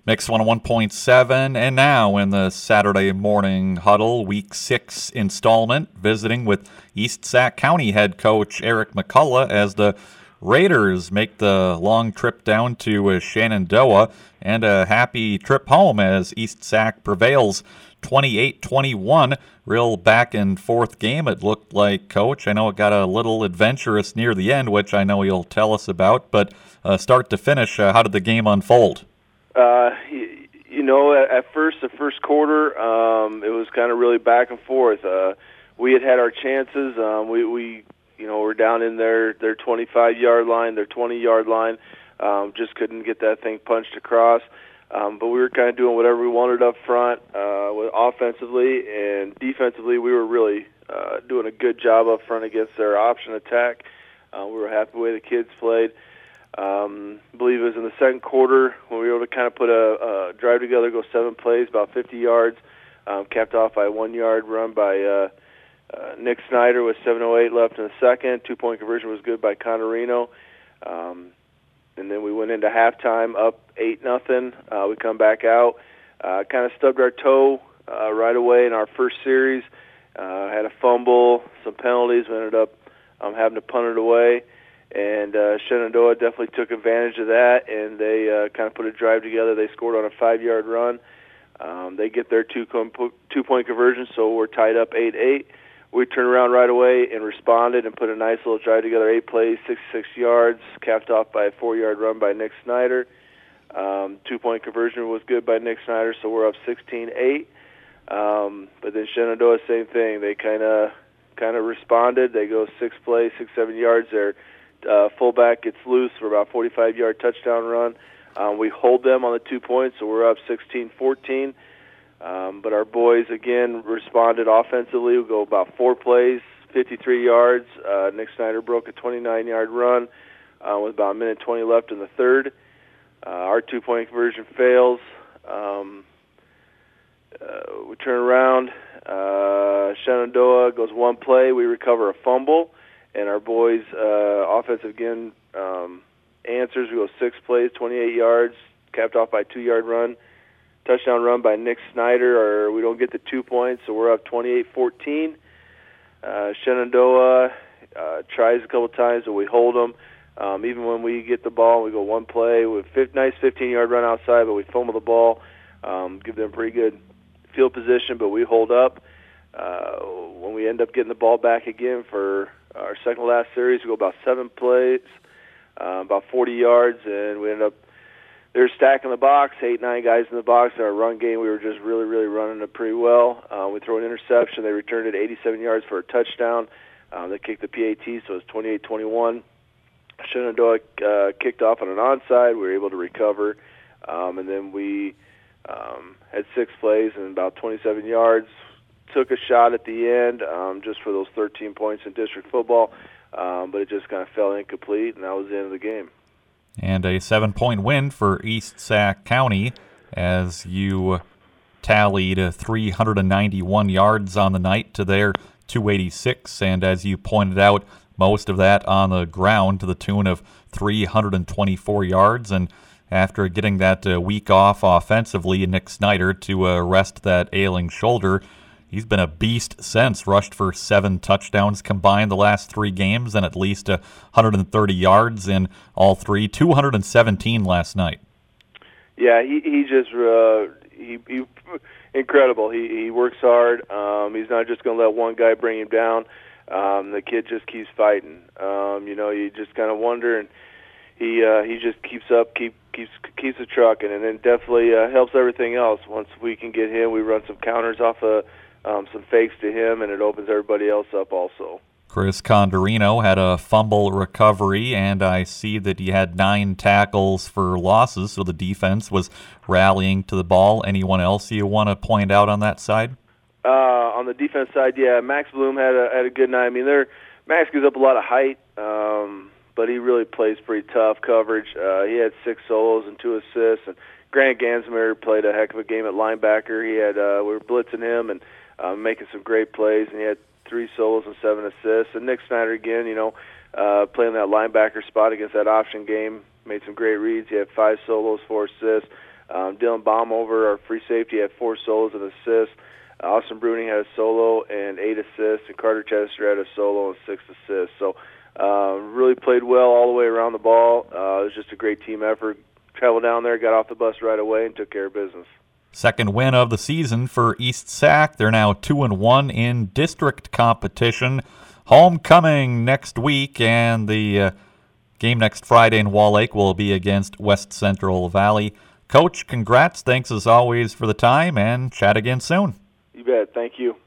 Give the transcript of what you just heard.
Mix 101.7, and now in the Saturday morning huddle, Week 6 installment, visiting with East Sac County head coach Eric McCullough as the Raiders make the long trip down to Shenandoah, and a happy trip home as East Sac prevails 28-21. Real back and forth game it looked like, Coach. I know it got a little adventurous near the end, which I know you'll tell us about, but start to finish, how did the game unfold? At first, the first quarter, it was kind of really back and forth. We had our chances. We're down in their 25-yard line, their 20-yard line. Just couldn't get that thing punched across. But we were kind of doing whatever we wanted up front, offensively and defensively. We were really doing a good job up front against their option attack. We were happy the way the kids played. I believe it was in the second quarter when we were able to kind of put a drive together, go 7 plays, about 50 yards, capped off by a 1-yard run by Nick Snyder with 7:08 left in the second. 2-point conversion was good by Connerino. And then we went into halftime up 8-0. We come back out, kind of stubbed our toe right away in our first series. Had a fumble, some penalties. We ended up having to punt it away. And Shenandoah definitely took advantage of that, and they kind of put a drive together. They scored on a 5-yard run. They get their two-point conversion, so we're tied up 8-8. We turned around right away and responded and put a nice little drive together, 8 plays, 66 yards, capped off by a 4-yard run by Nick Snyder. 2-point conversion was good by Nick Snyder, so we're up 16-8. But then Shenandoah, same thing. They kind of responded. They go 6 plays, 6-7 yards. Their fullback gets loose for about 45-yard touchdown run. We hold them on the 2 points, so we're up 16-14. But our boys, again, responded offensively. We go about 4 plays, 53 yards. Nick Snyder broke a 29-yard run with about a minute 20 left in the third. Our 2-point conversion fails. We turn around. Shenandoah goes 1 play. We recover a fumble. And our boys' offense again answers. We go 6 plays, 28 yards, capped off by a 2-yard run. Touchdown run by Nick Snyder, or we don't get the 2 points, so we're up 28-14. Shenandoah tries a couple times, but we hold them. Even when we get the ball, we go 1 play with nice 15-yard run outside, but we fumble the ball, give them pretty good field position, but we hold up. When we end up getting the ball back again for our second last series, we go about 7 plays, about 40 yards, and we end up they're stacking the box, 8-9 guys in the box. In our run game, we were just really, really running it pretty well. We throw an interception. They returned it 87 yards for a touchdown. They kicked the PAT, so it's 28-21. Shenandoah kicked off on an onside. We were able to recover. And then we had 6 plays and about 27 yards. Took a shot at the end just for those 13 points in district football, but it just kind of fell incomplete, and that was the end of the game. And a 7-point win for East Sac County as you tallied 391 yards on the night to their 286. And as you pointed out, most of that on the ground to the tune of 324 yards. And after getting that week off offensively, Nick Snyder to rest that ailing shoulder, he's been a beast since. Rushed for 7 touchdowns combined the last 3 games and at least 130 yards in all 3. 217 last night. Yeah, he just incredible. He works hard. He's not just going to let one guy bring him down. The kid just keeps fighting. You just kind of wonder, and he just keeps the trucking, and then definitely helps everything else. Once we can get him, we run some counters off of some fakes to him, and it opens everybody else up also. Chris Conderino had a fumble recovery, and I see that he had 9 tackles for losses, so the defense was rallying to the ball. Anyone else you want to point out on that side? On the defense side, yeah, Max Bloom had a good night. I mean, Max gives up a lot of height, but he really plays pretty tough coverage. He had 6 solos and 2 assists, and Grant Gansmer played a heck of a game at linebacker. He had we were blitzing him and making some great plays, and he had 3 solos and 7 assists. And Nick Snyder again, playing that linebacker spot against that option game, made some great reads. He had 5 solos, 4 assists. Dylan Baumover, our free safety, had 4 solos and assists. Austin Bruning had a solo and 8 assists, and Carter Chester had a solo and 6 assists. So really played well all the way around the ball. It was just a great team effort. Traveled down there, got off the bus right away, and took care of business. Second win of the season for East Sac. They're now 2-1 in district competition. Homecoming next week, and the game next Friday in Wall Lake will be against West Central Valley. Coach, congrats. Thanks as always for the time, and chat again soon. You bet. Thank you.